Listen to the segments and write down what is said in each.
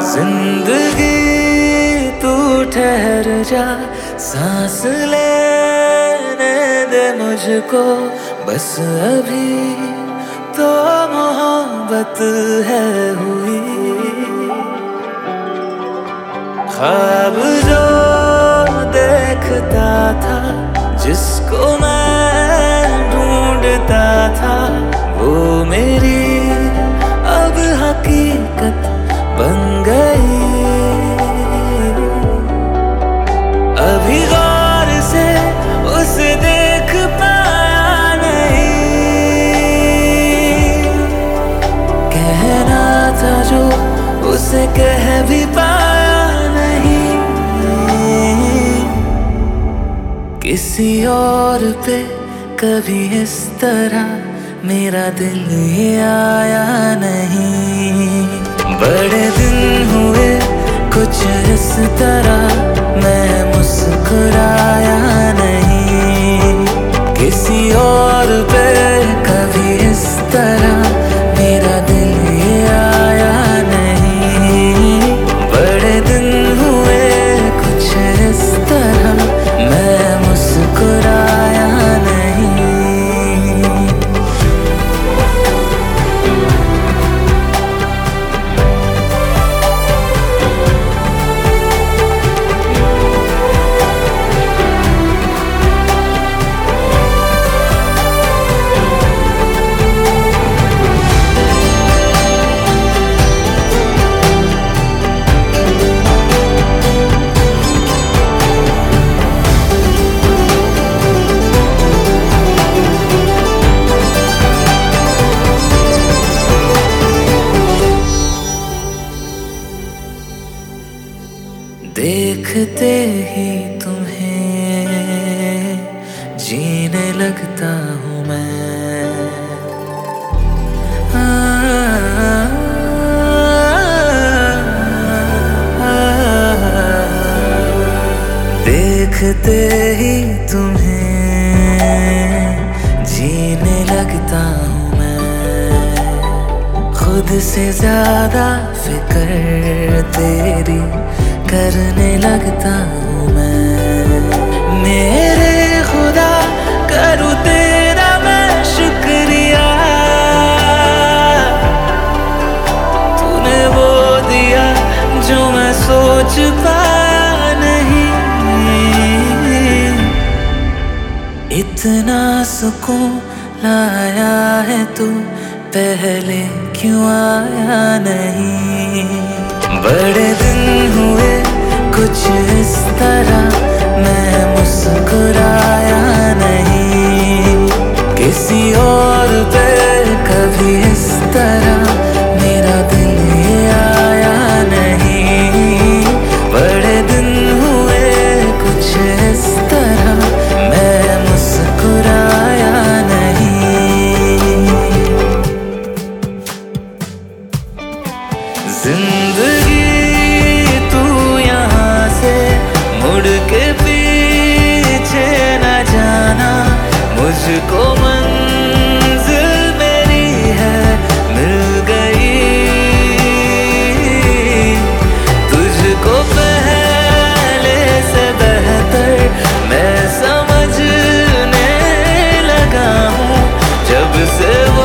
जिंदगी तू ठहर जा, सांस लेने दे मुझको, बस अभी तो मोहब्बत है हुई। ख्वाब जो देखता था, जिसको मैं ढूंढता था, वो मेरी अब हकीकत बन गई। अभी गौर से उसे देख पाया नहीं, कहना था जो उसे कह भी पाया नहीं। किसी और पे कभी इस तरह मेरा दिल ये आया नहीं। बड़े दिन हुए कुछ इस तरह मैं मुस्कुराया नहीं। किसी और पे कभी इस तरह मेरा दिल ये आया नहीं। बड़े दिन हुए कुछ इस तरह मैं मुस्कुराया नहीं। देखते ही तुम्हें जीने लगता हूँ मैं। देखते ही तुम्हें जीने लगता हूँ मैं। खुद से ज्यादा फिक्र तेरी करने लगता हूँ मैं। मेरे खुदा करूँ तेरा मैं शुक्रिया, तूने वो दिया जो मैं सोच पाया नहीं। इतना सुकून लाया है तू, पहले क्यों आया नहीं। बड़े दिन हुए कुछ इस तरह मैं मुस्कुराया नहीं। किसी और पे कभी इस तरह मेरा दिल ये आया नहीं। बड़े दिन हुए कुछ इस तरह मैं मुस्कुराया नहीं। जिंदगी तू यहाँ से मुड़ के पीछे न जाना, मुझको मंजिल मेरी है मिल गई। तुझको पहले से बेहतर मैं समझने लगा हूँ, जब से वो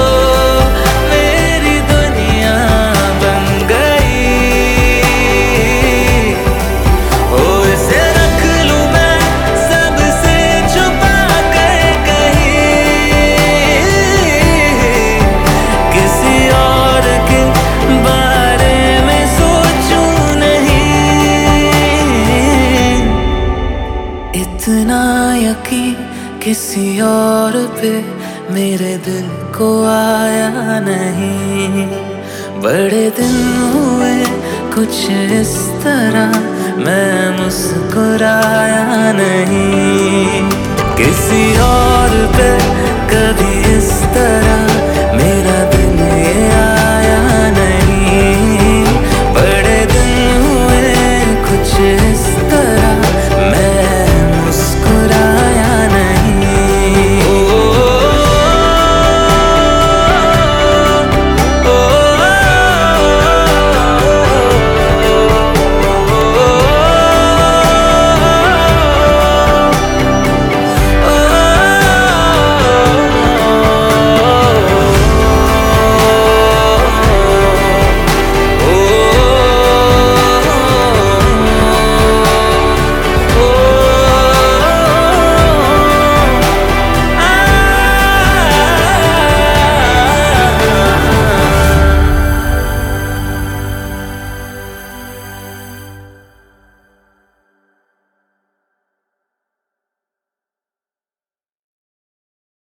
इतना यकीन किसी और पे मेरे दिल को आया नहीं। बड़े दिन हुए कुछ इस तरह मैं मुस्कुराया नहीं। किसी और पे कभी इस तरह